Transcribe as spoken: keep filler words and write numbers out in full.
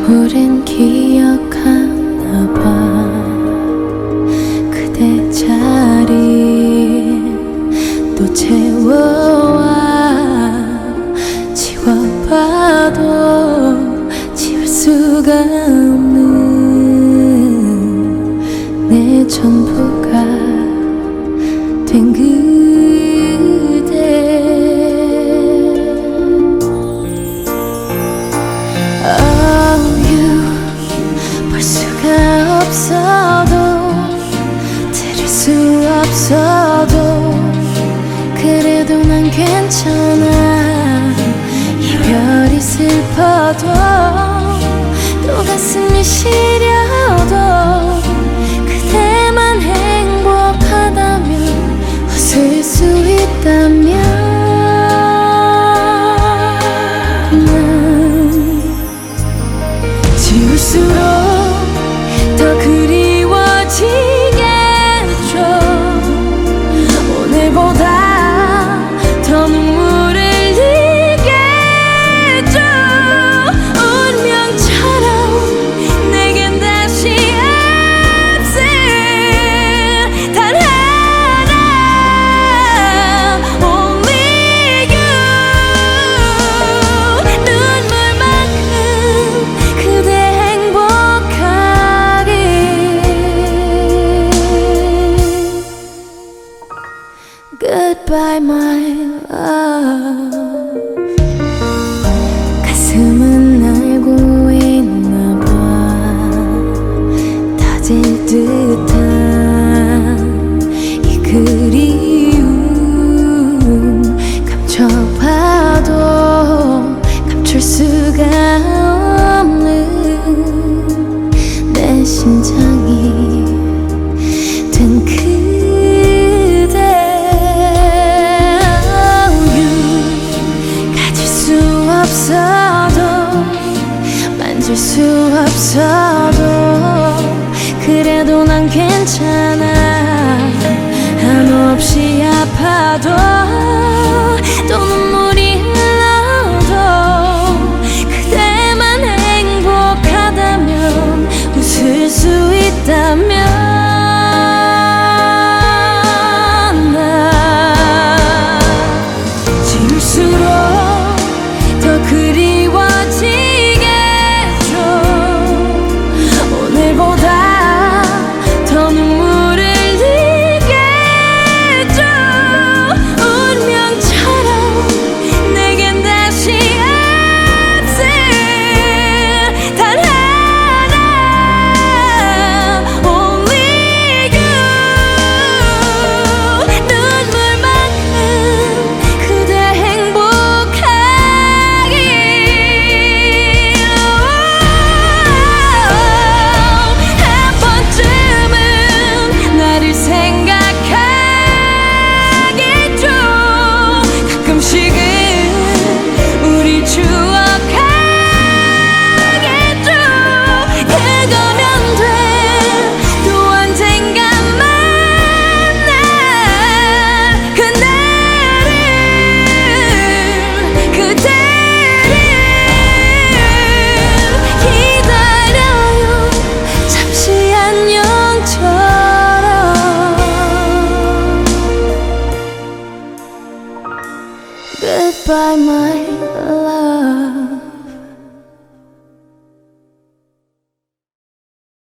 우린 기억하나 봐. 그대 자리 또 채워와. 지워봐도 지울 수가 없는 내 전부가 된 그대. Oh you 볼 수가 없어도 들을 수 없어도 그래도 난 괜찮아. 이별이 슬퍼도 또 가슴이 시려도 그대만 행복하다면 웃을 수 있다면 난 지울수록 더 그리워지겠죠. 오늘보다 더 눈물을 흘리겠죠. 운명처럼 내겐 다시 없을 단 하나 Only you. 눈물만큼 그대 행복하길. Goodbye my love. 가슴은 알고 있나봐. 터질 듯한 이 그리움 감춰봐도 감출 수가 없는 내 심장이 된 그대. 가질 수 없어도 만질 수 없어도 그래도 난 괜찮아. 한없이 아파도 또 눈물이 흘러도 그대만 행복하다면 웃을 수 있다면 난 지울수록 더 그리워지겠죠. 오늘보다 더 눈물을 흘리겠죠. 운명처럼 내겐 다시 없을 단 하나 Only you. 눈물만큼 그대 행복하길. 한 번쯤은 나를 생각하겠죠. 가끔씩은 우리 추억하겠죠. 그거면 돼. 또 언젠가 만나 그날을 그대를 기다려요. 잠시 안녕처럼. Goodbye my love.